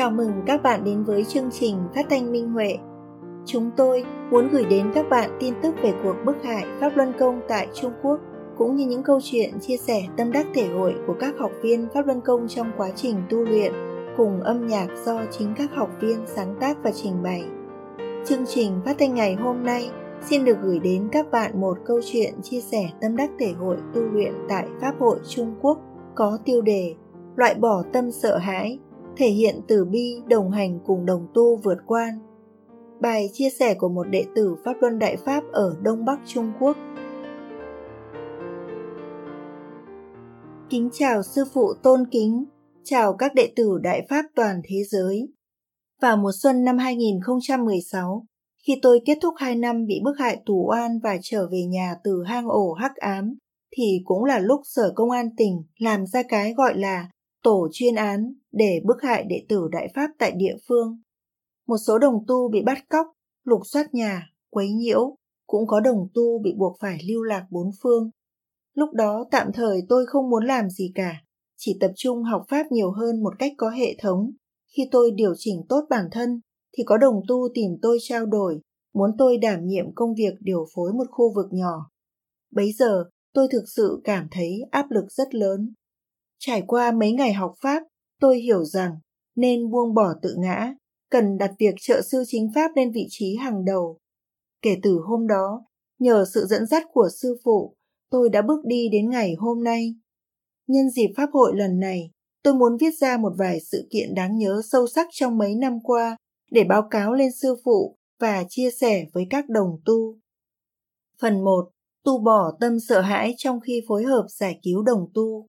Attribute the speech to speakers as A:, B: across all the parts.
A: Chào mừng các bạn đến với chương trình Phát thanh Minh Huệ. Chúng tôi muốn gửi đến các bạn tin tức về cuộc bức hại Pháp Luân Công tại Trung Quốc, cũng như những câu chuyện chia sẻ tâm đắc thể hội của các học viên Pháp Luân Công trong quá trình tu luyện, cùng âm nhạc do chính các học viên sáng tác và trình bày. Chương trình phát thanh ngày hôm nay xin được gửi đến các bạn một câu chuyện chia sẻ tâm đắc thể hội tu luyện tại Pháp hội Trung Quốc có tiêu đề Loại bỏ tâm sợ hãi, thể hiện từ bi đồng hành cùng đồng tu vượt quan. Bài chia sẻ của một đệ tử Pháp Luân Đại Pháp ở Đông Bắc Trung Quốc. Kính chào sư phụ tôn kính, chào các đệ tử Đại Pháp toàn thế giới. Vào mùa xuân năm 2016, khi tôi kết thúc 2 năm bị bức hại tù oan và trở về nhà từ hang ổ hắc ám, thì cũng là lúc Sở Công an tỉnh làm ra cái gọi là tổ chuyên án để bức hại đệ tử Đại Pháp tại địa phương. Một số đồng tu bị bắt cóc, lục soát nhà, quấy nhiễu, cũng có đồng tu bị buộc phải lưu lạc bốn phương. Lúc đó tạm thời tôi không muốn làm gì cả, chỉ tập trung học Pháp nhiều hơn một cách có hệ thống. Khi tôi điều chỉnh tốt bản thân, thì có đồng tu tìm tôi trao đổi, muốn tôi đảm nhiệm công việc điều phối một khu vực nhỏ. Bấy giờ, tôi thực sự cảm thấy áp lực rất lớn. Trải qua mấy ngày học Pháp, tôi hiểu rằng nên buông bỏ tự ngã, cần đặt việc trợ sư chính Pháp lên vị trí hàng đầu. Kể từ hôm đó, nhờ sự dẫn dắt của sư phụ, tôi đã bước đi đến ngày hôm nay. Nhân dịp Pháp hội lần này, tôi muốn viết ra một vài sự kiện đáng nhớ sâu sắc trong mấy năm qua để báo cáo lên sư phụ và chia sẻ với các đồng tu. Phần 1. Tu bỏ tâm sợ hãi trong khi phối hợp giải cứu đồng tu.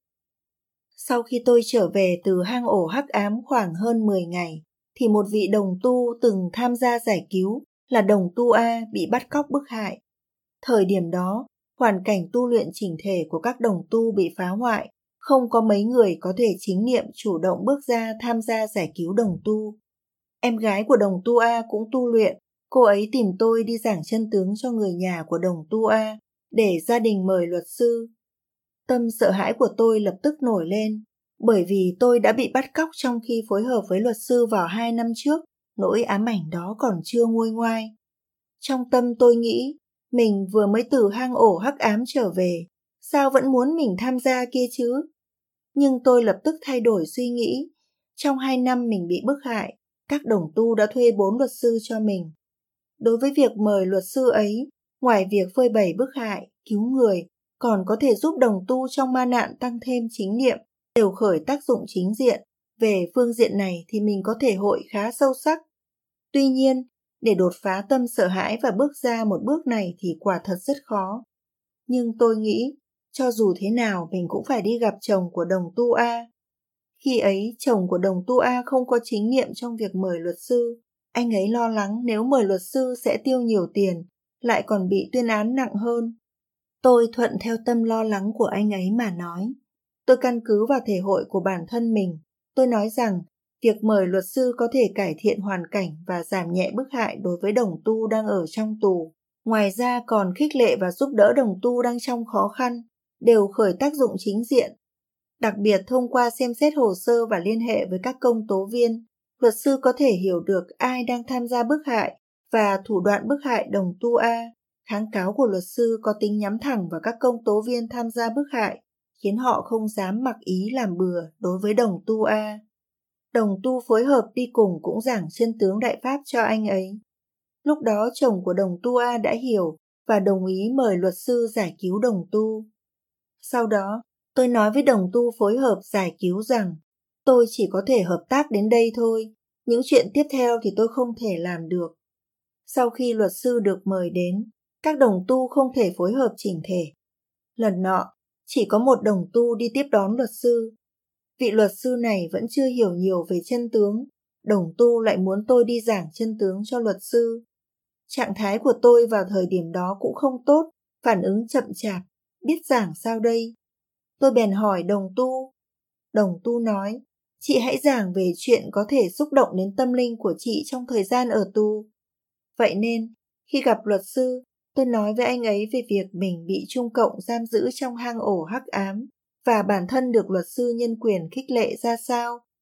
A: Sau khi tôi trở về từ hang ổ hắc ám khoảng hơn 10 ngày, thì một vị đồng tu từng tham gia giải cứu là đồng tu A bị bắt cóc bức hại. Thời điểm đó, hoàn cảnh tu luyện chỉnh thể của các đồng tu bị phá hoại, không có mấy người có thể chính niệm chủ động bước ra tham gia giải cứu đồng tu. Em gái của đồng tu A cũng tu luyện, cô ấy tìm tôi đi giảng chân tướng cho người nhà của đồng tu A, để gia đình mời luật sư. Tâm sợ hãi của tôi lập tức nổi lên, bởi vì tôi đã bị bắt cóc trong khi phối hợp với luật sư vào 2 năm trước, nỗi ám ảnh đó còn chưa nguôi ngoai. Trong tâm tôi nghĩ, mình vừa mới từ hang ổ hắc ám trở về, sao vẫn muốn mình tham gia kia chứ? Nhưng tôi lập tức thay đổi suy nghĩ. Trong 2 năm mình bị bức hại, các đồng tu đã thuê 4 luật sư cho mình. Đối với việc mời luật sư ấy, ngoài việc phơi bày bức hại, cứu người, còn có thể giúp đồng tu trong ma nạn tăng thêm chính niệm, đều khởi tác dụng chính diện. Về phương diện này thì mình có thể hội khá sâu sắc. Tuy nhiên, để đột phá tâm sợ hãi và bước ra một bước này thì quả thật rất khó. Nhưng tôi nghĩ, cho dù thế nào mình cũng phải đi gặp chồng của đồng tu A. Khi ấy, chồng của đồng tu A không có chính niệm trong việc mời luật sư. Anh ấy lo lắng nếu mời luật sư sẽ tiêu nhiều tiền, lại còn bị tuyên án nặng hơn. Tôi thuận theo tâm lo lắng của anh ấy mà nói. Tôi căn cứ vào thể hội của bản thân mình. Tôi nói rằng, việc mời luật sư có thể cải thiện hoàn cảnh và giảm nhẹ bức hại đối với đồng tu đang ở trong tù. Ngoài ra còn khích lệ và giúp đỡ đồng tu đang trong khó khăn, đều khởi tác dụng chính diện. Đặc biệt thông qua xem xét hồ sơ và liên hệ với các công tố viên, luật sư có thể hiểu được ai đang tham gia bức hại và thủ đoạn bức hại đồng tu A. Kháng cáo của luật sư có tính nhắm thẳng vào các công tố viên tham gia bức hại, khiến họ không dám mặc ý làm bừa đối với đồng tu A. Đồng tu phối hợp đi cùng cũng giảng chân tướng Đại Pháp cho anh ấy. Lúc đó chồng của đồng tu A đã hiểu và đồng ý mời luật sư giải cứu đồng tu. Sau đó, tôi nói với đồng tu phối hợp giải cứu rằng tôi chỉ có thể hợp tác đến đây thôi, những chuyện tiếp theo thì tôi không thể làm được. Sau khi luật sư được mời đến, các đồng tu không thể phối hợp chỉnh thể. Lần nọ, chỉ có một đồng tu đi tiếp đón luật sư. Vị luật sư này vẫn chưa hiểu nhiều về chân tướng, đồng tu lại muốn tôi đi giảng chân tướng cho luật sư. Trạng thái của tôi vào thời điểm đó cũng không tốt, phản ứng chậm chạp, biết giảng sao đây? Tôi bèn hỏi đồng tu. Đồng tu nói, chị hãy giảng về chuyện có thể xúc động đến tâm linh của chị trong thời gian ở tù. Vậy nên, khi gặp luật sư, tôi nói với anh ấy về việc mình bị Trung Cộng giam giữ trong hang ổ hắc ám và bản thân được luật sư nhân quyền khích lệ ra sao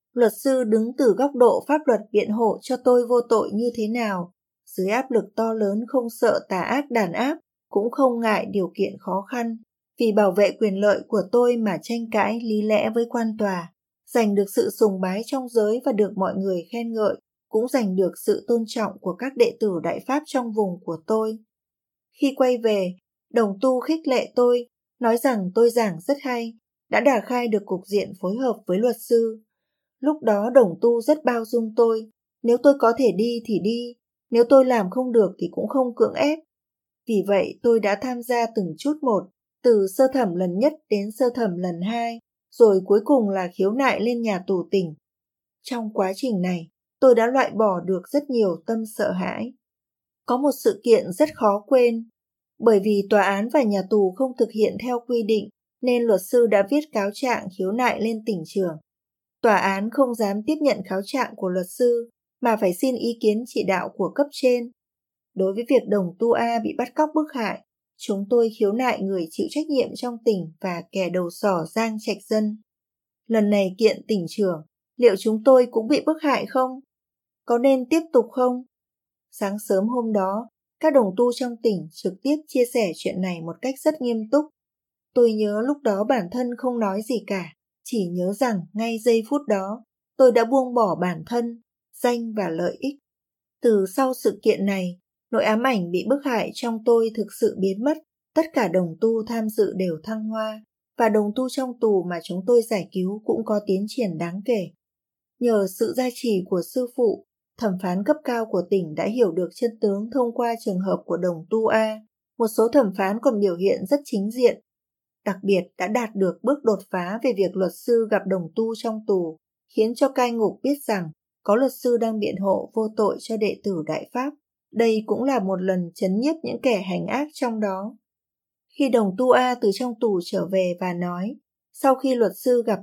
A: Luật sư đứng từ góc độ pháp luật biện hộ cho tôi vô tội như thế nào, dưới áp lực to lớn không sợ tà ác đàn áp, cũng không ngại điều kiện khó khăn, vì bảo vệ quyền lợi của tôi mà tranh cãi lý lẽ với quan tòa, giành được sự sùng bái trong giới và được mọi người khen ngợi, cũng giành được sự tôn trọng của các đệ tử Đại Pháp trong vùng của tôi. Khi quay về, đồng tu khích lệ tôi, nói rằng tôi giảng rất hay, đã đả khai được cục diện phối hợp với luật sư. Lúc đó đồng tu rất bao dung tôi, nếu tôi có thể đi thì đi, nếu tôi làm không được thì cũng không cưỡng ép. Vì vậy tôi đã tham gia từng chút một, từ sơ thẩm lần nhất đến sơ thẩm lần 2, rồi cuối cùng là khiếu nại lên nhà tù tỉnh. Trong quá trình này, tôi đã loại bỏ được rất nhiều tâm sợ hãi. Có một sự kiện rất khó quên, bởi vì tòa án và nhà tù không thực hiện theo quy định, nên luật sư đã viết cáo trạng khiếu nại lên tỉnh trưởng. Tòa án không dám tiếp nhận cáo trạng của luật sư, mà phải xin ý kiến chỉ đạo của cấp trên. Đối với việc đồng tu A bị bắt cóc bức hại, chúng tôi khiếu nại người chịu trách nhiệm trong tỉnh và kẻ đầu sỏ Giang Trạch Dân. Lần này kiện tỉnh trưởng, liệu chúng tôi cũng bị bức hại không? Có nên tiếp tục không? Sáng sớm hôm đó, các đồng tu trong tỉnh trực tiếp chia sẻ chuyện này một cách rất nghiêm túc. Tôi nhớ lúc đó bản thân không nói gì cả, chỉ nhớ rằng ngay giây phút đó, tôi đã buông bỏ bản thân, danh và lợi ích. Từ sau sự kiện này, nỗi ám ảnh bị bức hại trong tôi thực sự biến mất. Tất cả đồng tu tham dự đều thăng hoa, và đồng tu trong tù mà chúng tôi giải cứu cũng có tiến triển đáng kể. Nhờ sự gia trì của sư phụ, thẩm phán cấp cao của tỉnh đã hiểu được chân tướng thông qua trường hợp của đồng tu A. Một số thẩm phán còn biểu hiện rất chính diện. Đặc biệt đã đạt được bước đột phá về việc luật sư gặp đồng tu trong tù, khiến cho cai ngục biết rằng có luật sư đang biện hộ vô tội cho đệ tử Đại Pháp. Đây cũng là một lần trấn nhiếp những kẻ hành ác trong đó. Khi đồng tu A từ trong tù trở về và nói, sau khi luật sư gặp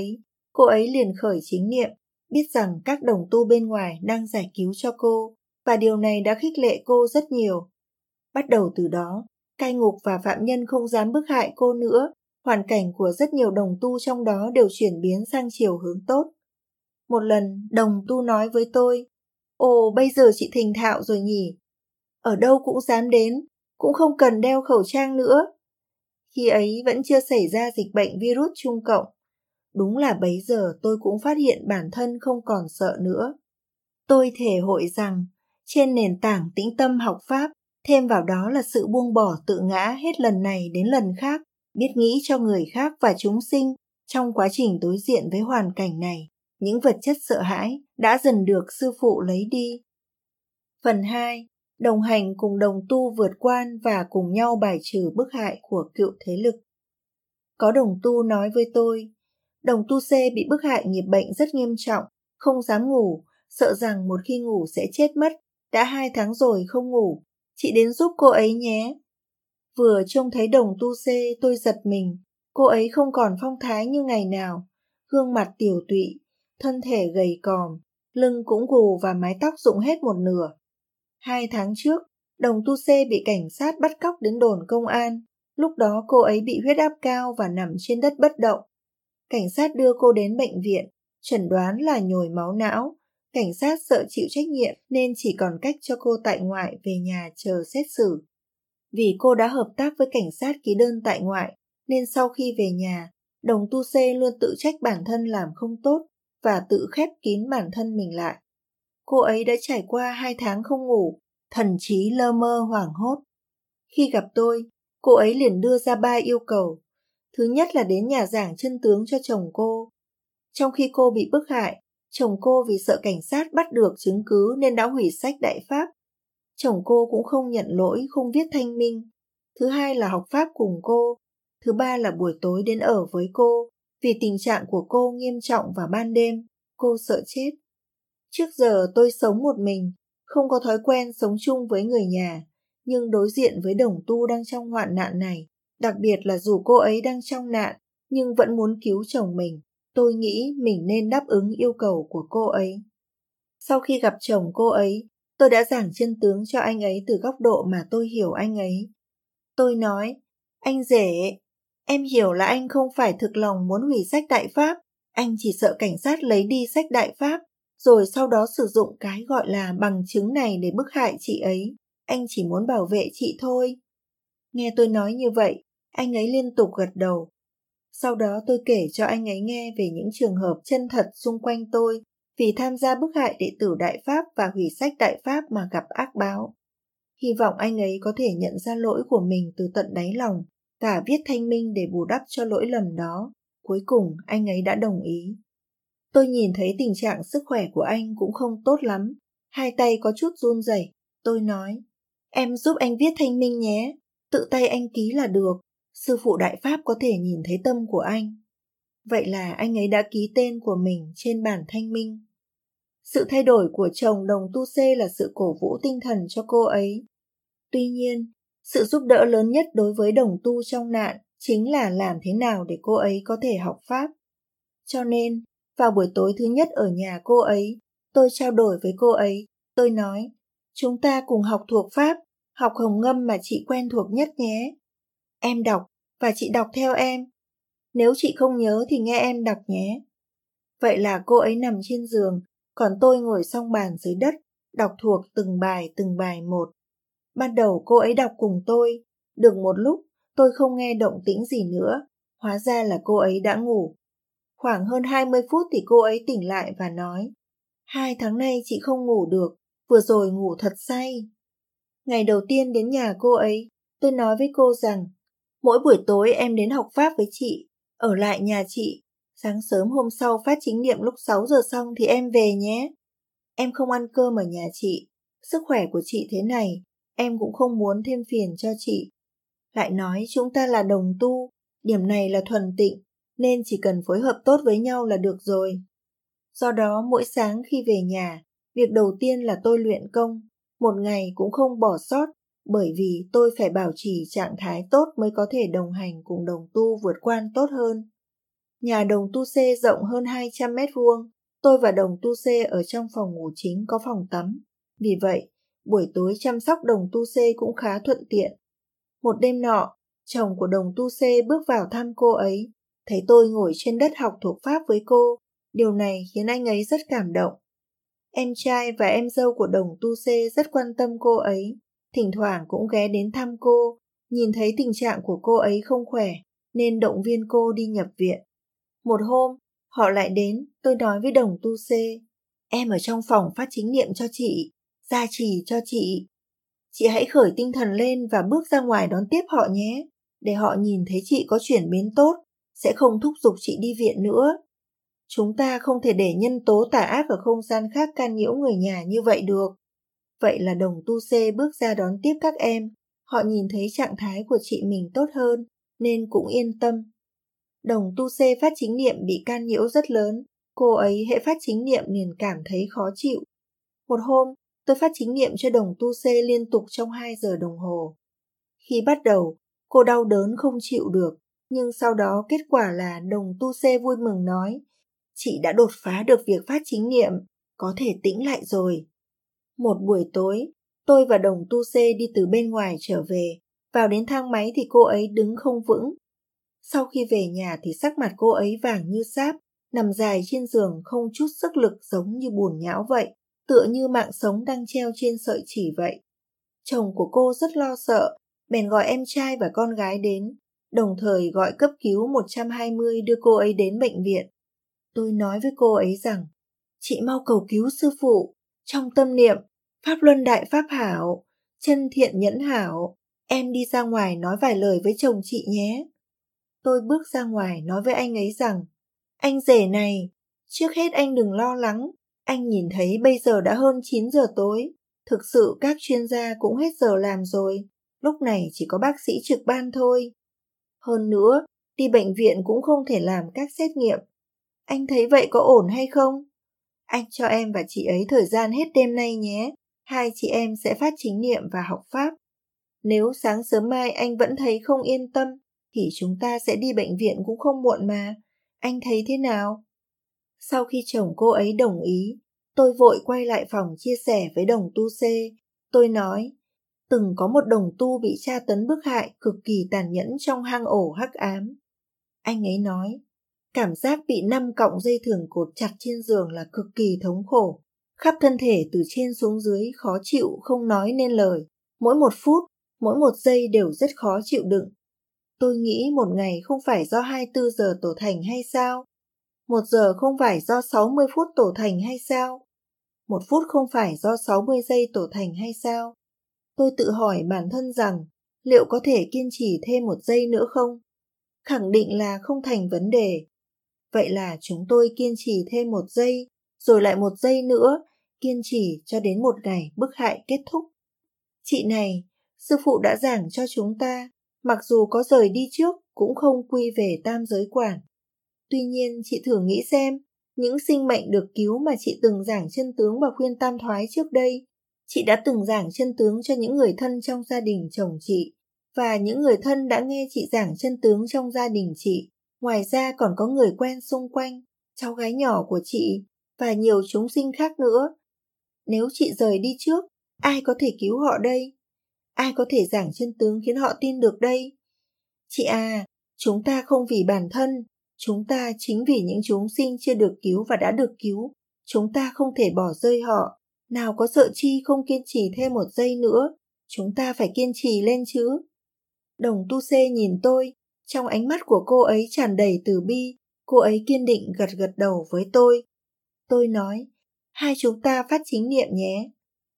A: cô ấy liền khởi chính niệm, biết rằng các đồng tu bên ngoài đang giải cứu cho cô, và điều này đã khích lệ cô rất nhiều. Bắt đầu từ đó, cai ngục và phạm nhân không dám bức hại cô nữa, hoàn cảnh của rất nhiều đồng tu trong đó đều chuyển biến sang chiều hướng tốt. Một lần, đồng tu nói với tôi, ồ, bây giờ chị thành thạo rồi nhỉ? Ở đâu cũng dám đến, cũng không cần đeo khẩu trang nữa. Khi ấy vẫn chưa xảy ra dịch bệnh virus Trung Cộng. Đúng là bấy giờ tôi cũng phát hiện bản thân không còn sợ nữa. Tôi thể hội rằng, trên nền tảng tĩnh tâm học Pháp, thêm vào đó là sự buông bỏ tự ngã hết lần này đến lần khác, biết nghĩ cho người khác và chúng sinh trong quá trình đối diện với hoàn cảnh này. Những vật chất sợ hãi đã dần được sư phụ lấy đi. Phần 2. Đồng hành cùng đồng tu vượt quan và cùng nhau bài trừ bức hại của cựu thế lực. Có đồng tu nói với tôi, đồng tu C bị bức hại nghiệp bệnh rất nghiêm trọng, không dám ngủ, sợ rằng một khi ngủ sẽ chết mất, đã 2 tháng rồi không ngủ, chị đến giúp cô ấy nhé. Vừa trông thấy đồng tu C tôi giật mình, cô ấy không còn phong thái như ngày nào, gương mặt tiều tụy, thân thể gầy còm, lưng cũng gù và mái tóc rụng hết một nửa. 2 tháng trước, đồng tu C bị cảnh sát bắt cóc đến đồn công an, lúc đó cô ấy bị huyết áp cao và nằm trên đất bất động. Cảnh sát đưa cô đến bệnh viện, chẩn đoán là nhồi máu não. Cảnh sát sợ chịu trách nhiệm nên chỉ còn cách cho cô tại ngoại về nhà chờ xét xử. Vì cô đã hợp tác với cảnh sát ký đơn tại ngoại, nên sau khi về nhà, đồng tu C luôn tự trách bản thân làm không tốt và tự khép kín bản thân mình lại. Cô ấy đã trải qua 2 tháng không ngủ, thần trí lơ mơ hoảng hốt. Khi gặp tôi, cô ấy liền đưa ra 3 yêu cầu. Thứ nhất là đến nhà giảng chân tướng cho chồng cô. Trong khi cô bị bức hại, chồng cô vì sợ cảnh sát bắt được chứng cứ nên đã hủy sách Đại Pháp. Chồng cô cũng không nhận lỗi, không viết thanh minh. Thứ hai là học Pháp cùng cô. Thứ ba là buổi tối đến ở với cô, vì tình trạng của cô nghiêm trọng vào ban đêm, cô sợ chết. Trước giờ tôi sống một mình, không có thói quen sống chung với người nhà, nhưng đối diện với đồng tu đang trong hoạn nạn này, đặc biệt là dù cô ấy đang trong nạn, nhưng vẫn muốn cứu chồng mình, tôi nghĩ mình nên đáp ứng yêu cầu của cô ấy. Sau khi gặp chồng cô ấy, tôi đã giảng chân tướng cho anh ấy từ góc độ mà tôi hiểu anh ấy. Tôi nói, anh rể, em hiểu là anh không phải thực lòng muốn hủy sách Đại Pháp, Anh chỉ sợ cảnh sát lấy đi sách Đại Pháp, rồi sau đó sử dụng cái gọi là bằng chứng này để bức hại chị ấy. Anh chỉ muốn bảo vệ chị thôi. Nghe tôi nói như vậy, anh ấy liên tục gật đầu. Sau đó tôi kể cho anh ấy nghe về những trường hợp chân thật xung quanh tôi vì tham gia bức hại đệ tử Đại Pháp và hủy sách Đại Pháp mà gặp ác báo. Hy vọng anh ấy có thể nhận ra lỗi của mình từ tận đáy lòng và viết thanh minh để bù đắp cho lỗi lầm đó. Cuối cùng anh ấy đã đồng ý. Tôi nhìn thấy tình trạng sức khỏe của anh cũng không tốt lắm. Hai tay có chút run rẩy. Tôi nói, em giúp anh viết thanh minh nhé. Tự tay anh ký là được. Sư phụ Đại Pháp có thể nhìn thấy tâm của anh. Vậy là anh ấy đã ký tên của mình trên bản thanh minh. Sự thay đổi của chồng đồng tu xê là sự cổ vũ tinh thần cho cô ấy. Tuy nhiên, sự giúp đỡ lớn nhất đối với đồng tu trong nạn chính là làm thế nào để cô ấy có thể học Pháp. Cho nên, vào buổi tối thứ nhất ở nhà cô ấy, tôi trao đổi với cô ấy. Tôi nói, chúng ta cùng học thuộc Pháp, học Hồng Ngâm mà chị quen thuộc nhất nhé. Em đọc và chị đọc theo em. Nếu chị không nhớ thì nghe em đọc nhé. Vậy là cô ấy nằm trên giường, còn tôi ngồi song bàn dưới đất, đọc thuộc từng bài một. Ban đầu cô ấy đọc cùng tôi, được một lúc tôi không nghe động tĩnh gì nữa, hóa ra là cô ấy đã ngủ. Khoảng hơn 20 phút thì cô ấy tỉnh lại và nói, 2 tháng nay chị không ngủ được, vừa rồi ngủ thật say. Ngày đầu tiên đến nhà cô ấy, tôi nói với cô rằng, mỗi buổi tối em đến học Pháp với chị, ở lại nhà chị. Sáng sớm hôm sau phát chính niệm lúc 6 giờ xong thì em về nhé. Em không ăn cơm ở nhà chị, sức khỏe của chị thế này, em cũng không muốn thêm phiền cho chị. Lại nói chúng ta là đồng tu, điểm này là thuần tịnh, nên chỉ cần phối hợp tốt với nhau là được rồi. Do đó mỗi sáng khi về nhà, việc đầu tiên là tôi luyện công, một ngày cũng không bỏ sót, bởi vì tôi phải bảo trì trạng thái tốt mới có thể đồng hành cùng đồng tu vượt quan tốt hơn. Nhà đồng tu xê rộng hơn 200 mét vuông, tôi và đồng tu xê ở trong phòng ngủ chính có phòng tắm. Vì vậy, buổi tối chăm sóc đồng tu xê cũng khá thuận tiện. Một đêm nọ, chồng của đồng tu xê bước vào thăm cô ấy, thấy tôi ngồi trên đất học thuộc Pháp với cô. Điều này khiến anh ấy rất cảm động. Em trai và em dâu của đồng tu xê rất quan tâm cô ấy, thỉnh thoảng cũng ghé đến thăm cô, nhìn thấy tình trạng của cô ấy không khỏe, nên động viên cô đi nhập viện. Một hôm, họ lại đến, tôi nói với đồng tu xê, em ở trong phòng phát chính niệm cho chị, gia trì cho chị. Chị hãy khởi tinh thần lên và bước ra ngoài đón tiếp họ nhé, để họ nhìn thấy chị có chuyển biến tốt, sẽ không thúc giục chị đi viện nữa. Chúng ta không thể để nhân tố tà ác ở không gian khác can nhiễu người nhà như vậy được. Vậy là đồng tu xê bước ra đón tiếp các em, họ nhìn thấy trạng thái của chị mình tốt hơn, nên cũng yên tâm. Đồng tu xê phát chính niệm bị can nhiễu rất lớn, cô ấy hễ phát chính niệm liền cảm thấy khó chịu. Một hôm, tôi phát chính niệm cho đồng tu xê liên tục trong 2 giờ đồng hồ. Khi bắt đầu, cô đau đớn không chịu được, nhưng sau đó kết quả là đồng tu xê vui mừng nói, chị đã đột phá được việc phát chính niệm, có thể tĩnh lại rồi. Một buổi tối, tôi và đồng tu xê đi từ bên ngoài trở về, vào đến thang máy thì cô ấy đứng không vững. Sau khi về nhà thì sắc mặt cô ấy vàng như sáp, nằm dài trên giường không chút sức lực giống như bùn nhão vậy, tựa như mạng sống đang treo trên sợi chỉ vậy. Chồng của cô rất lo sợ, bèn gọi em trai và con gái đến, đồng thời gọi cấp cứu 120 đưa cô ấy đến bệnh viện. Tôi nói với cô ấy rằng, chị mau cầu cứu sư phụ, trong tâm niệm, Pháp Luân Đại Pháp Hảo, chân thiện nhẫn hảo, em đi ra ngoài nói vài lời với chồng chị nhé. Tôi bước ra ngoài nói với anh ấy rằng, anh rể này, trước hết anh đừng lo lắng, anh nhìn thấy bây giờ đã hơn 9 giờ tối, thực sự các chuyên gia cũng hết giờ làm rồi, lúc này chỉ có bác sĩ trực ban thôi. Hơn nữa, đi bệnh viện cũng không thể làm các xét nghiệm. Anh thấy vậy có ổn hay không? Anh cho em và chị ấy thời gian hết đêm nay nhé, hai chị em sẽ phát chính niệm và học Pháp. Nếu sáng sớm mai anh vẫn thấy không yên tâm, thì chúng ta sẽ đi bệnh viện cũng không muộn mà. Anh thấy thế nào? Sau khi chồng cô ấy đồng ý, tôi vội quay lại phòng chia sẻ với đồng tu xê. Tôi nói, từng có một đồng tu bị tra tấn bức hại cực kỳ tàn nhẫn trong hang ổ hắc ám. Anh ấy nói, Cảm giác bị 5 cọng dây thừng cột chặt trên giường là cực kỳ thống khổ. Khắp thân thể từ trên xuống dưới khó chịu không nói nên lời. Mỗi một phút, mỗi một giây đều rất khó chịu đựng. Tôi nghĩ một ngày không phải do 24 giờ tổ thành hay sao? 1 giờ không phải do 60 phút tổ thành hay sao? 1 phút không phải do 60 giây tổ thành hay sao? Tôi tự hỏi bản thân rằng liệu có thể kiên trì thêm 1 giây nữa không? Khẳng định là không thành vấn đề. Vậy là chúng tôi kiên trì thêm 1 giây, rồi lại 1 giây nữa, kiên trì cho đến một ngày bức hại kết thúc. Chị này, sư phụ đã giảng cho chúng ta, mặc dù có rời đi trước cũng không quy về tam giới quản. Tuy nhiên chị thử nghĩ xem, những sinh mệnh được cứu mà chị từng giảng chân tướng và khuyên tam thoái trước đây, chị đã từng giảng chân tướng cho những người thân trong gia đình chồng chị, và những người thân đã nghe chị giảng chân tướng trong gia đình chị. Ngoài ra còn có người quen xung quanh, cháu gái nhỏ của chị, và nhiều chúng sinh khác nữa. Nếu chị rời đi trước, ai có thể cứu họ đây? Ai có thể giảng chân tướng khiến họ tin được đây? Chị à, chúng ta không vì bản thân, chúng ta chính vì những chúng sinh chưa được cứu và đã được cứu. Chúng ta không thể bỏ rơi họ. Nào có sợ chi không kiên trì thêm 1 giây nữa. Chúng ta phải kiên trì lên chứ. Đồng tu xê nhìn tôi, trong ánh mắt của cô ấy tràn đầy từ bi. Cô ấy kiên định gật gật đầu với tôi. Tôi nói, hai chúng ta phát chính niệm nhé.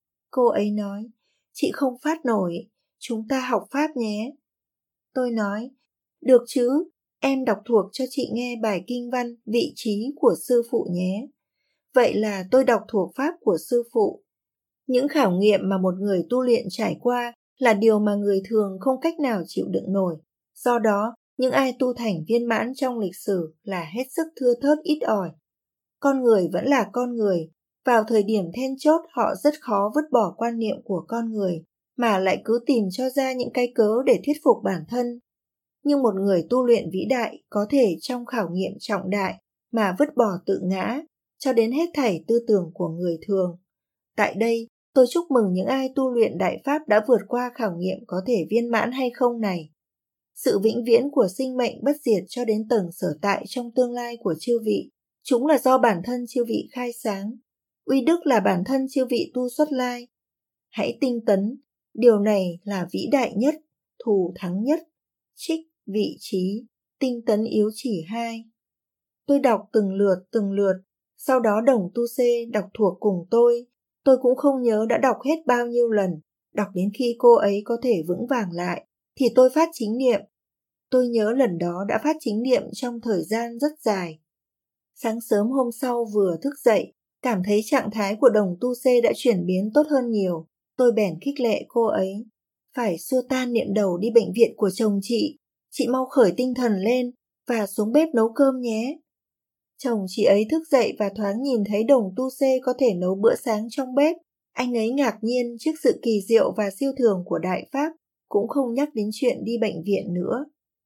A: Cô ấy nói, chị không phát nổi, chúng ta học pháp nhé. Tôi nói, được chứ, em đọc thuộc cho chị nghe bài kinh văn vị trí của sư phụ nhé. Vậy là tôi đọc thuộc pháp của sư phụ. Những khảo nghiệm mà một người tu luyện trải qua là điều mà người thường không cách nào chịu đựng nổi. Do đó, những ai tu thành viên mãn trong lịch sử là hết sức thưa thớt ít ỏi. Con người vẫn là con người, vào thời điểm then chốt họ rất khó vứt bỏ quan niệm của con người, mà lại cứ tìm cho ra những cái cớ để thuyết phục bản thân. Nhưng một người tu luyện vĩ đại có thể trong khảo nghiệm trọng đại mà vứt bỏ tự ngã, cho đến hết thảy tư tưởng của người thường. Tại đây, tôi chúc mừng những ai tu luyện đại pháp đã vượt qua khảo nghiệm có thể viên mãn hay không này. Sự vĩnh viễn của sinh mệnh bất diệt cho đến tầng sở tại trong tương lai của chư vị, chúng là do bản thân chư vị khai sáng. Uy đức là bản thân chư vị tu xuất lai. Hãy tinh tấn, điều này là vĩ đại nhất, thù thắng nhất. Trích, vị trí, tinh tấn yếu chỉ 2. Tôi đọc từng lượt, sau đó đồng tu xê đọc thuộc cùng tôi. Tôi cũng không nhớ đã đọc hết bao nhiêu lần, đọc đến khi cô ấy có thể vững vàng lại, thì tôi phát chính niệm. Tôi nhớ lần đó đã phát chính niệm trong thời gian rất dài. Sáng sớm hôm sau vừa thức dậy, cảm thấy trạng thái của đồng tu xê đã chuyển biến tốt hơn nhiều. Tôi bèn khích lệ cô ấy. Phải xua tan niệm đầu đi bệnh viện của chồng chị mau khởi tinh thần lên và xuống bếp nấu cơm nhé. Chồng chị ấy thức dậy và thoáng nhìn thấy đồng tu xê có thể nấu bữa sáng trong bếp. Anh ấy ngạc nhiên trước sự kỳ diệu và siêu thường của Đại Pháp, cũng không nhắc đến chuyện đi bệnh viện nữa.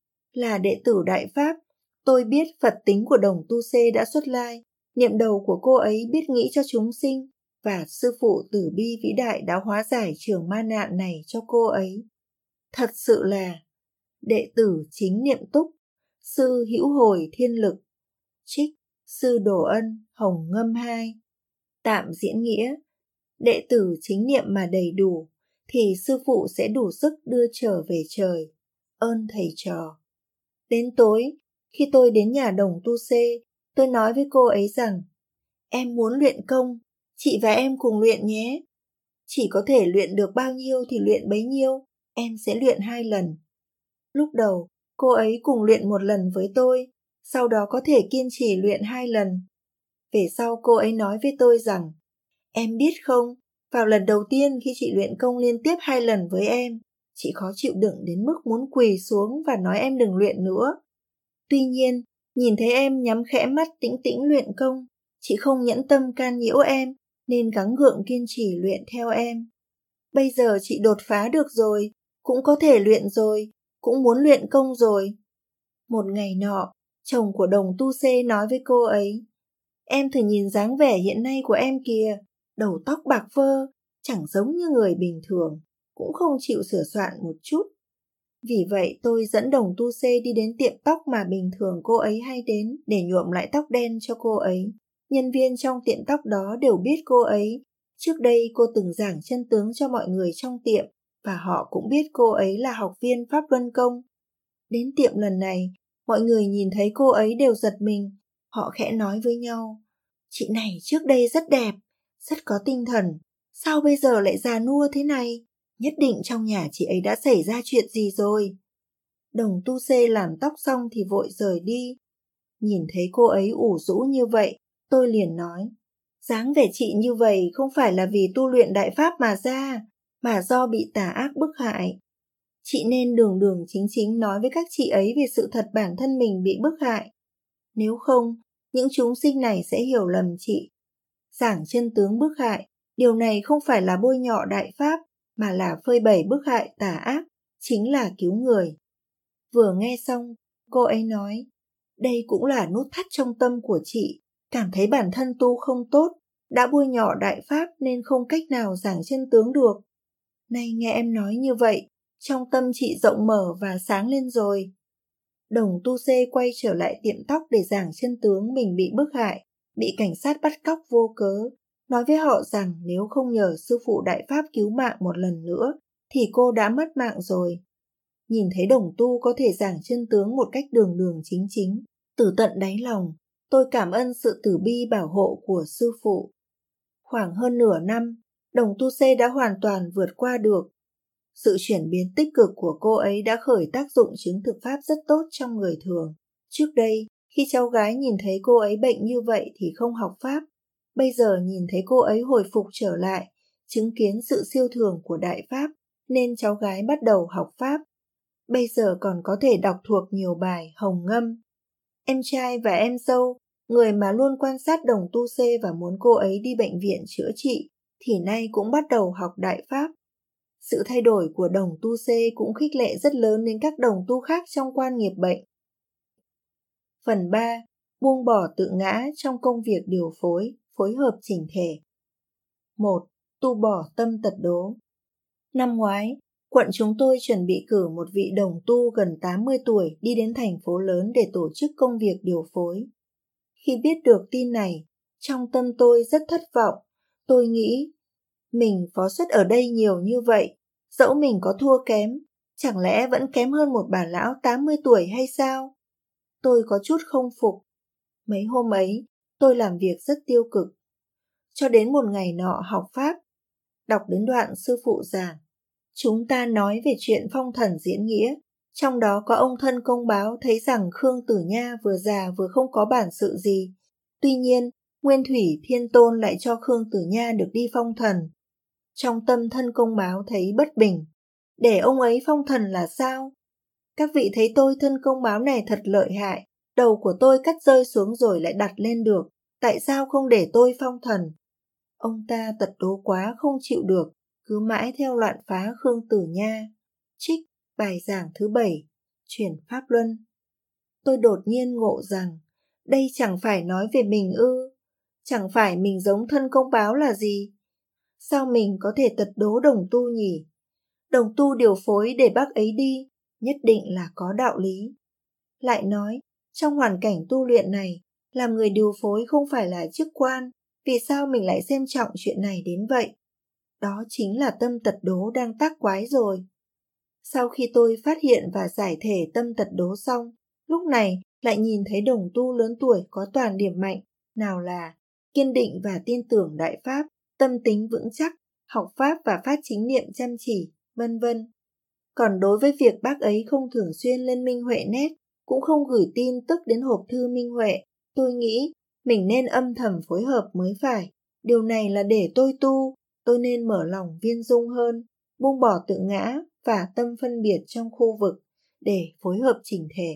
A: Là đệ tử Đại Pháp, tôi biết Phật tính của đồng tu xê đã xuất lai, niệm đầu của cô ấy biết nghĩ cho chúng sinh, và sư phụ tử bi vĩ đại đã hóa giải trường ma nạn này cho cô ấy. Thật sự là đệ tử chính niệm túc, sư hữu hồi thiên lực. Trích, sư Đồ Ân, Hồng Ngâm 2. Tạm diễn nghĩa, đệ tử chính niệm mà đầy đủ, thì sư phụ sẽ đủ sức đưa trở về trời. Ơn thầy trò. Đến tối, khi tôi đến nhà đồng tu xê, tôi nói với cô ấy rằng, em muốn luyện công, chị và em cùng luyện nhé. Chỉ có thể luyện được bao nhiêu thì luyện bấy nhiêu, em sẽ luyện 2 lần. Lúc đầu, cô ấy cùng luyện 1 lần với tôi, sau đó có thể kiên trì luyện 2 lần. Về sau cô ấy nói với tôi rằng, em biết không, vào lần đầu tiên khi chị luyện công liên tiếp 2 lần với em, chị khó chịu đựng đến mức muốn quỳ xuống và nói em đừng luyện nữa. Tuy nhiên, nhìn thấy em nhắm khẽ mắt tĩnh tĩnh luyện công, chị không nhẫn tâm can nhiễu em, nên gắng gượng kiên trì luyện theo em. Bây giờ chị đột phá được rồi, cũng có thể luyện rồi, cũng muốn luyện công rồi. Một ngày nọ, chồng của đồng tu xê nói với cô ấy, em thử nhìn dáng vẻ hiện nay của em kìa, đầu tóc bạc phơ, chẳng giống như người bình thường, cũng không chịu sửa soạn một chút. Vì vậy tôi dẫn đồng tu xê đi đến tiệm tóc mà bình thường cô ấy hay đến để nhuộm lại tóc đen cho cô ấy. Nhân viên trong tiệm tóc đó đều biết cô ấy. Trước đây cô từng giảng chân tướng cho mọi người trong tiệm và họ cũng biết cô ấy là học viên Pháp Luân Công. Đến tiệm lần này, mọi người nhìn thấy cô ấy đều giật mình. Họ khẽ nói với nhau, chị này trước đây rất đẹp, rất có tinh thần. Sao bây giờ lại già nua thế này? Nhất định trong nhà chị ấy đã xảy ra chuyện gì rồi. Đồng tu xê làm tóc xong thì vội rời đi. Nhìn thấy cô ấy ủ rũ như vậy, tôi liền nói, dáng vẻ chị như vậy không phải là vì tu luyện đại pháp mà ra, mà do bị tà ác bức hại. Chị nên đường đường chính chính nói với các chị ấy về sự thật bản thân mình bị bức hại. Nếu không, những chúng sinh này sẽ hiểu lầm chị. Giảng chân tướng bức hại, điều này không phải là bôi nhọ đại pháp, mà là phơi bày bức hại tà ác, chính là cứu người. Vừa nghe xong, cô ấy nói, đây cũng là nút thắt trong tâm của chị, cảm thấy bản thân tu không tốt, đã bôi nhọ đại pháp nên không cách nào giảng chân tướng được. Nay nghe em nói như vậy, trong tâm chị rộng mở và sáng lên rồi. Đồng tu xê quay trở lại tiệm tóc để giảng chân tướng mình bị bức hại, bị cảnh sát bắt cóc vô cớ, nói với họ rằng nếu không nhờ sư phụ đại pháp cứu mạng một lần nữa, thì cô đã mất mạng rồi. Nhìn thấy đồng tu có thể giảng chân tướng một cách đường đường chính chính, từ tận đáy lòng, tôi cảm ơn sự từ bi bảo hộ của sư phụ. Khoảng hơn nửa năm, đồng tu xê đã hoàn toàn vượt qua được. Sự chuyển biến tích cực của cô ấy đã khởi tác dụng chứng thực pháp rất tốt trong người thường. Trước đây, khi cháu gái nhìn thấy cô ấy bệnh như vậy thì không học pháp. Bây giờ nhìn thấy cô ấy hồi phục trở lại, chứng kiến sự siêu thường của đại pháp, nên cháu gái bắt đầu học pháp. Bây giờ còn có thể đọc thuộc nhiều bài hồng ngâm. Em trai và em dâu, người mà luôn quan sát đồng tu xê và muốn cô ấy đi bệnh viện chữa trị, thì nay cũng bắt đầu học đại pháp. Sự thay đổi của đồng tu xê cũng khích lệ rất lớn đến các đồng tu khác trong quan nghiệp bệnh. Phần 3. Buông bỏ tự ngã trong công việc điều phối, phối hợp chỉnh thể. 1. Tu bỏ tâm tật đố. Năm ngoái, quận chúng tôi chuẩn bị cử một vị đồng tu gần 80 tuổi đi đến thành phố lớn để tổ chức công việc điều phối. Khi biết được tin này, trong tâm tôi rất thất vọng. Tôi nghĩ, mình phó xuất ở đây nhiều như vậy, dẫu mình có thua kém, chẳng lẽ vẫn kém hơn một bà lão 80 tuổi hay sao? Tôi có chút không phục. Mấy hôm ấy, tôi làm việc rất tiêu cực. Cho đến một ngày nọ học pháp, đọc đến đoạn sư phụ giảng. Chúng ta nói về chuyện phong thần diễn nghĩa, trong đó có ông thân công báo thấy rằng Khương Tử Nha vừa già vừa không có bản sự gì. Tuy nhiên, Nguyên Thủy Thiên Tôn lại cho Khương Tử Nha được đi phong thần. Trong tâm thân công báo thấy bất bình. Để ông ấy phong thần là sao? Các vị thấy tôi thân công báo này thật lợi hại, đầu của tôi cắt rơi xuống rồi lại đặt lên được, tại sao không để tôi phong thần? Ông ta tật đố quá không chịu được, cứ mãi theo loạn phá Khương Tử Nha. Trích bài giảng thứ 7, chuyển Pháp Luân. Tôi đột nhiên ngộ rằng, đây chẳng phải nói về mình ư? Chẳng phải mình giống thân công báo là gì? Sao mình có thể tật đố đồng tu nhỉ? Đồng tu điều phối để bác ấy đi, nhất định là có đạo lý. Lại nói, trong hoàn cảnh tu luyện này, làm người điều phối không phải là chức quan, vì sao mình lại xem trọng chuyện này đến vậy? Đó chính là tâm tật đố đang tác quái rồi. Sau khi tôi phát hiện và giải thể tâm tật đố xong, lúc này lại nhìn thấy đồng tu lớn tuổi có toàn điểm mạnh, nào là kiên định và tin tưởng đại pháp, tâm tính vững chắc, học pháp và phát chính niệm chăm chỉ, vân vân. Còn đối với việc bác ấy không thường xuyên lên Minh Huệ Net, cũng không gửi tin tức đến hộp thư Minh Huệ, tôi nghĩ mình nên âm thầm phối hợp mới phải. Điều này là để tôi tu, tôi nên mở lòng viên dung hơn, buông bỏ tự ngã và tâm phân biệt trong khu vực để phối hợp chỉnh thể.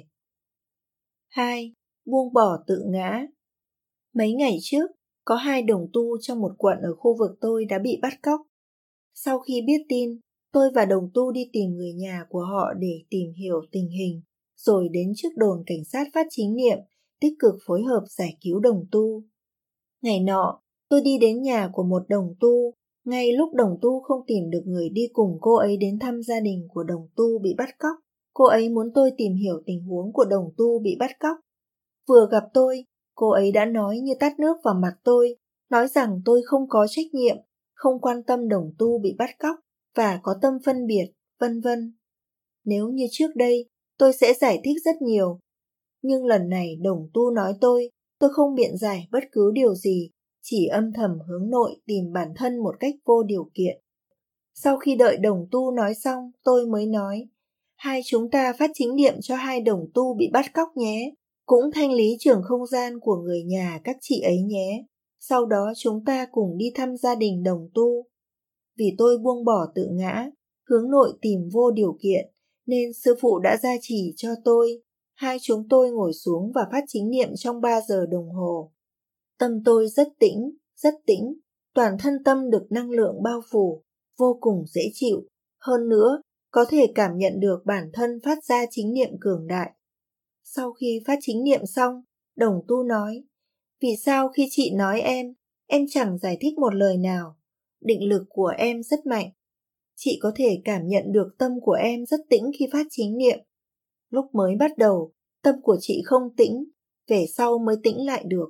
A: 2. Buông bỏ tự ngã. Mấy ngày trước, có 2 đồng tu trong một quận ở khu vực tôi đã bị bắt cóc. Sau khi biết tin, tôi và đồng tu đi tìm người nhà của họ để tìm hiểu tình hình, rồi đến trước đồn cảnh sát phát chính niệm, tích cực phối hợp giải cứu đồng tu. Ngày nọ, tôi đi đến nhà của một đồng tu, ngay lúc đồng tu không tìm được người đi cùng cô ấy đến thăm gia đình của đồng tu bị bắt cóc, Cô ấy muốn tôi tìm hiểu tình huống của đồng tu bị bắt cóc. Vừa gặp tôi, cô ấy đã nói như tát nước vào mặt tôi, nói rằng tôi không có trách nhiệm, không quan tâm đồng tu bị bắt cóc và có tâm phân biệt, vân vân. Nếu như trước đây, tôi sẽ giải thích rất nhiều. Nhưng lần này đồng tu nói tôi không biện giải bất cứ điều gì, chỉ âm thầm hướng nội tìm bản thân một cách vô điều kiện. Sau khi đợi đồng tu nói xong, tôi mới nói, hai chúng ta phát chính niệm cho hai đồng tu bị bắt cóc nhé, cũng thanh lý trường không gian của người nhà các chị ấy nhé. Sau đó chúng ta cùng đi thăm gia đình đồng tu. Vì tôi buông bỏ tự ngã, hướng nội tìm vô điều kiện, nên sư phụ đã gia trì cho tôi. Hai chúng tôi ngồi xuống và phát chính niệm trong 3 giờ đồng hồ. Tâm tôi rất tĩnh, toàn thân tâm được năng lượng bao phủ, vô cùng dễ chịu. Hơn nữa, có thể cảm nhận được bản thân phát ra chính niệm cường đại. Sau khi phát chính niệm xong, đồng tu nói, vì sao khi chị nói em chẳng giải thích một lời nào? Định lực của em rất mạnh. Chị có thể cảm nhận được tâm của em rất tĩnh khi phát chính niệm. Lúc mới bắt đầu, tâm của chị không tĩnh, về sau mới tĩnh lại được.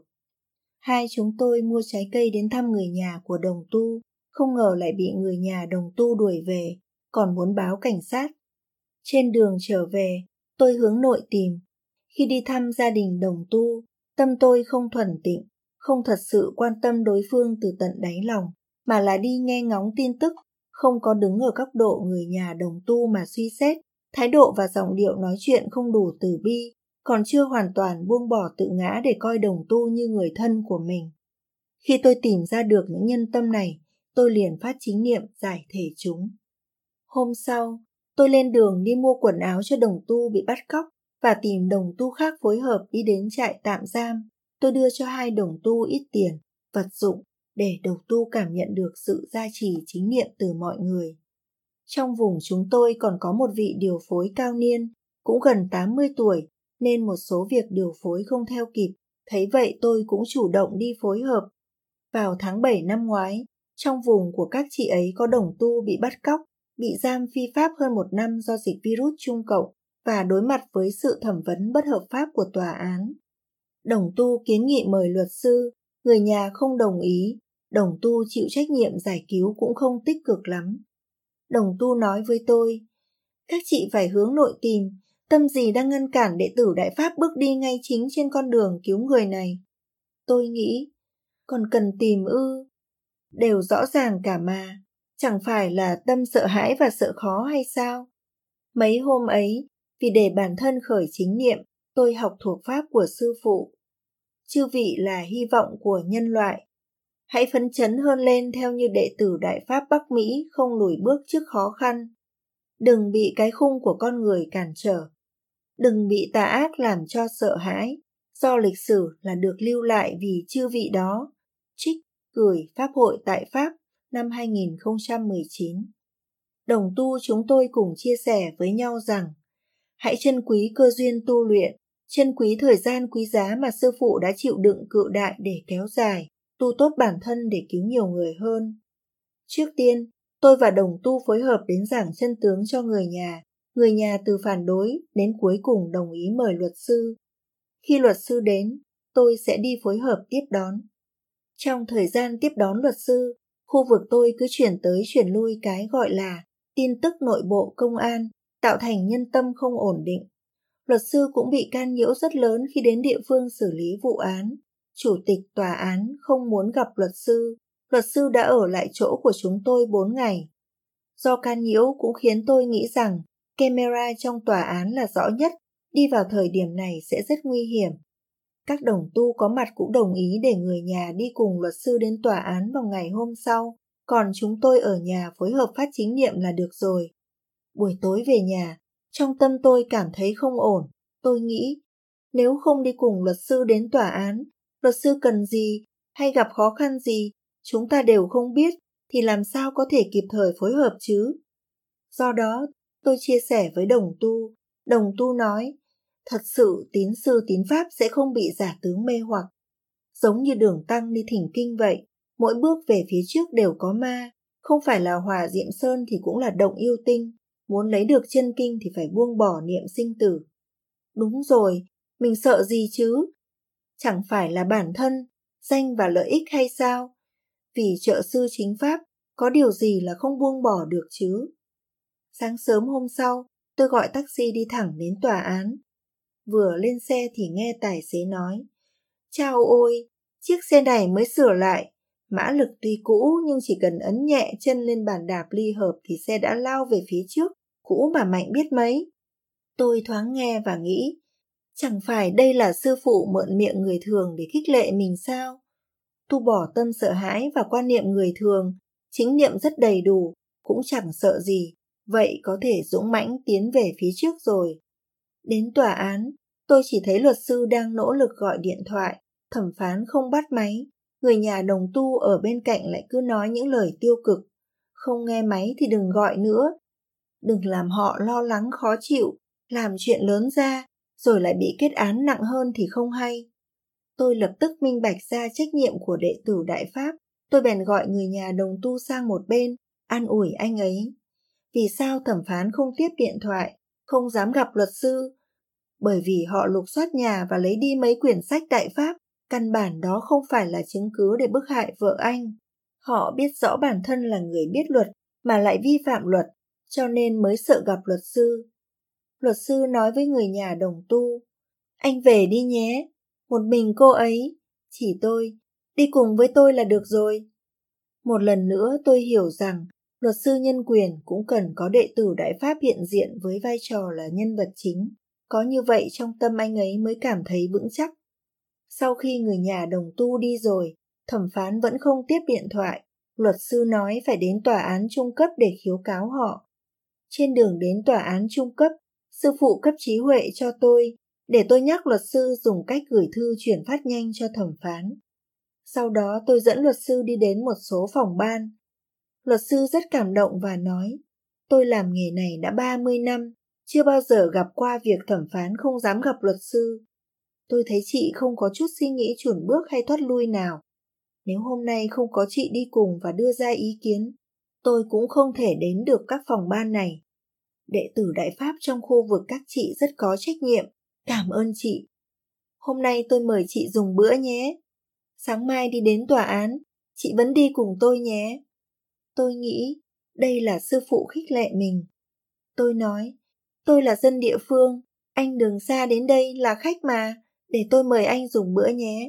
A: Hai chúng tôi mua trái cây đến thăm người nhà của đồng tu, không ngờ lại bị người nhà đồng tu đuổi về, còn muốn báo cảnh sát. Trên đường trở về, tôi hướng nội tìm. Khi đi thăm gia đình đồng tu, tâm tôi không thuần tịnh, không thật sự quan tâm đối phương từ tận đáy lòng, mà là đi nghe ngóng tin tức, không có đứng ở góc độ người nhà đồng tu mà suy xét, thái độ và giọng điệu nói chuyện không đủ từ bi, còn chưa hoàn toàn buông bỏ tự ngã để coi đồng tu như người thân của mình. Khi tôi tìm ra được những nhân tâm này, tôi liền phát chính niệm giải thể chúng. Hôm sau, tôi lên đường đi mua quần áo cho đồng tu bị bắt cóc và tìm đồng tu khác phối hợp đi đến trại tạm giam. Tôi đưa cho hai đồng tu ít tiền, vật dụng để đồng tu cảm nhận được sự gia trì chính niệm từ mọi người. Trong vùng chúng tôi còn có một vị điều phối cao niên, cũng gần 80 tuổi, nên một số việc điều phối không theo kịp. Thấy vậy tôi cũng chủ động đi phối hợp. Vào tháng 7 năm ngoái, trong vùng của các chị ấy có đồng tu bị bắt cóc, bị giam phi pháp hơn 1 năm do dịch virus Trung Cộng và đối mặt với sự thẩm vấn bất hợp pháp của tòa án. Đồng tu kiến nghị mời luật sư, người nhà không đồng ý, đồng tu chịu trách nhiệm giải cứu cũng không tích cực lắm. Đồng tu nói với tôi, các chị phải hướng nội tìm, tâm gì đang ngăn cản đệ tử Đại Pháp bước đi ngay chính trên con đường cứu người này. Tôi nghĩ, còn cần tìm ư? Đều rõ ràng cả mà, chẳng phải là tâm sợ hãi và sợ khó hay sao? Mấy hôm ấy, vì để bản thân khởi chính niệm, tôi học thuộc pháp của sư phụ. Chư vị là hy vọng của nhân loại. Hãy phấn chấn hơn lên theo như đệ tử Đại Pháp Bắc Mỹ không lùi bước trước khó khăn. Đừng bị cái khung của con người cản trở. Đừng bị tà ác làm cho sợ hãi, do lịch sử là được lưu lại vì chư vị đó. Trích gửi Pháp hội tại Pháp năm 2019. Đồng tu chúng tôi cùng chia sẻ với nhau rằng, hãy trân quý cơ duyên tu luyện, trân quý thời gian quý giá mà sư phụ đã chịu đựng cự đại để kéo dài, tu tốt bản thân để cứu nhiều người hơn. Trước tiên, tôi và đồng tu phối hợp đến giảng chân tướng cho người nhà từ phản đối đến cuối cùng đồng ý mời luật sư. Khi luật sư đến, tôi sẽ đi phối hợp tiếp đón. Trong thời gian tiếp đón luật sư, khu vực tôi cứ chuyển tới chuyển lui cái gọi là tin tức nội bộ công an, tạo thành nhân tâm không ổn định. Luật sư cũng bị can nhiễu rất lớn khi đến địa phương xử lý vụ án. Chủ tịch tòa án không muốn gặp luật sư đã ở lại chỗ của chúng tôi 4 ngày. Do can nhiễu cũng khiến tôi nghĩ rằng camera trong tòa án là rõ nhất, đi vào thời điểm này sẽ rất nguy hiểm. Các đồng tu có mặt cũng đồng ý để người nhà đi cùng luật sư đến tòa án vào ngày hôm sau, còn chúng tôi ở nhà phối hợp phát chính niệm là được rồi. Buổi tối về nhà, trong tâm tôi cảm thấy không ổn. Tôi nghĩ, nếu không đi cùng luật sư đến tòa án, luật sư cần gì hay gặp khó khăn gì, chúng ta đều không biết, thì làm sao có thể kịp thời phối hợp chứ? Do đó, tôi chia sẻ với đồng tu nói, thật sự tín sư tín pháp sẽ không bị giả tướng mê hoặc. Giống như đường tăng đi thỉnh kinh vậy, mỗi bước về phía trước đều có ma, không phải là Hỏa Diệm Sơn thì cũng là động yêu tinh. muốn lấy được chân kinh thì phải buông bỏ niệm sinh tử. Đúng rồi, mình sợ gì chứ? Chẳng phải là bản thân, danh và lợi ích hay sao? Vì trợ sư chính pháp, có điều gì là không buông bỏ được chứ? Sáng sớm hôm sau, tôi gọi taxi đi thẳng đến tòa án. Vừa lên xe thì nghe tài xế nói: "Chao ôi, chiếc xe này mới sửa lại, mã lực tuy cũ nhưng chỉ cần ấn nhẹ chân lên bàn đạp ly hợp thì xe đã lao về phía trước, cũ mà mạnh biết mấy." Tôi thoáng nghe và nghĩ, chẳng phải đây là sư phụ mượn miệng người thường để khích lệ mình sao? Tu bỏ tâm sợ hãi và quan niệm người thường, chính niệm rất đầy đủ, cũng chẳng sợ gì, vậy có thể dũng mãnh tiến về phía trước rồi. Đến tòa án, tôi chỉ thấy luật sư đang nỗ lực gọi điện thoại, thẩm phán không bắt máy, người nhà đồng tu ở bên cạnh lại cứ nói những lời tiêu cực. Không nghe máy thì đừng gọi nữa. Đừng làm họ lo lắng khó chịu, làm chuyện lớn ra, rồi lại bị kết án nặng hơn thì không hay. Tôi lập tức minh bạch ra trách nhiệm của đệ tử Đại Pháp. Tôi bèn gọi người nhà đồng tu sang một bên, an ủi anh ấy. Vì sao thẩm phán không tiếp điện thoại, không dám gặp luật sư? Bởi vì họ lục soát nhà và lấy đi mấy quyển sách Đại Pháp, căn bản đó không phải là chứng cứ để bức hại vợ anh. Họ biết rõ bản thân là người biết luật mà lại vi phạm luật, cho nên mới sợ gặp luật sư. Luật sư nói với người nhà đồng tu: "Anh về đi nhé, một mình cô ấy, chỉ tôi, đi cùng với tôi là được rồi." Một lần nữa tôi hiểu rằng luật sư nhân quyền cũng cần có đệ tử Đại Pháp hiện diện với vai trò là nhân vật chính. Có như vậy trong tâm anh ấy mới cảm thấy vững chắc. Sau khi người nhà đồng tu đi rồi, thẩm phán vẫn không tiếp điện thoại. Luật sư nói phải đến tòa án trung cấp để khiếu cáo họ. Trên đường đến tòa án trung cấp, sư phụ cấp trí huệ cho tôi, để tôi nhắc luật sư dùng cách gửi thư chuyển phát nhanh cho thẩm phán. Sau đó tôi dẫn luật sư đi đến một số phòng ban. Luật sư rất cảm động và nói: "Tôi làm nghề này đã 30 năm, chưa bao giờ gặp qua việc thẩm phán không dám gặp luật sư. Tôi thấy chị không có chút suy nghĩ chùn bước hay thoát lui nào. Nếu hôm nay không có chị đi cùng và đưa ra ý kiến, tôi cũng không thể đến được các phòng ban này. Đệ tử Đại Pháp trong khu vực các chị rất có trách nhiệm. Cảm ơn chị. Hôm nay tôi mời chị dùng bữa nhé. Sáng mai đi đến tòa án, chị vẫn đi cùng tôi nhé." Tôi nghĩ đây là sư phụ khích lệ mình. Tôi nói: "Tôi là dân địa phương, anh đường xa đến đây là khách mà, để tôi mời anh dùng bữa nhé."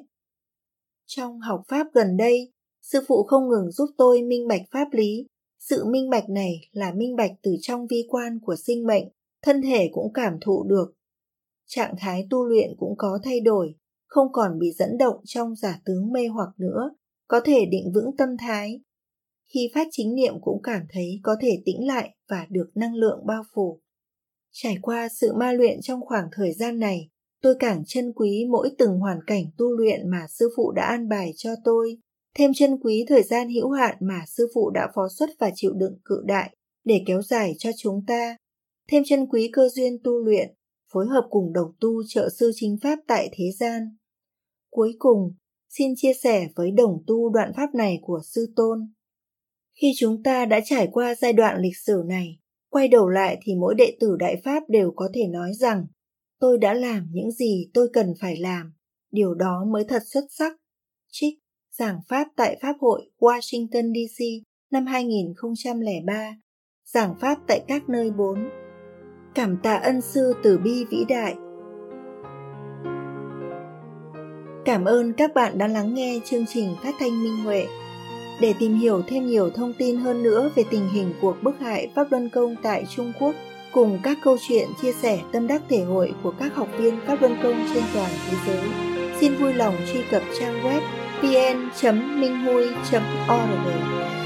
A: Trong học Pháp gần đây, sư phụ không ngừng giúp tôi minh bạch pháp lý. Sự minh bạch này là minh bạch từ trong vi quan của sinh mệnh, thân thể cũng cảm thụ được. Trạng thái tu luyện cũng có thay đổi, không còn bị dẫn động trong giả tướng mê hoặc nữa, có thể định vững tâm thái. Khi phát chính niệm cũng cảm thấy có thể tĩnh lại và được năng lượng bao phủ. Trải qua sự ma luyện trong khoảng thời gian này, tôi càng trân quý mỗi từng hoàn cảnh tu luyện mà sư phụ đã an bài cho tôi, thêm trân quý thời gian hữu hạn mà sư phụ đã phó xuất và chịu đựng cự đại để kéo dài cho chúng ta, thêm trân quý cơ duyên tu luyện, phối hợp cùng đồng tu trợ sư chính pháp tại thế gian. Cuối cùng, xin chia sẻ với đồng tu đoạn pháp này của sư tôn. Khi chúng ta đã trải qua giai đoạn lịch sử này, quay đầu lại thì mỗi đệ tử Đại Pháp đều có thể nói rằng: "Tôi đã làm những gì tôi cần phải làm, điều đó mới thật xuất sắc." Trích Giảng Pháp tại Pháp hội Washington DC năm 2003, giảng Pháp tại các nơi 4. Cảm tạ ân sư từ bi vĩ đại. Cảm ơn các bạn đã lắng nghe chương trình phát thanh Minh Huệ. Để tìm hiểu thêm nhiều thông tin hơn nữa về tình hình cuộc bức hại Pháp Luân Công tại Trung Quốc, cùng các câu chuyện chia sẻ tâm đắc thể hội của các học viên Pháp Luân Công trên toàn thế giới, xin vui lòng truy cập trang web vn.minhui.org.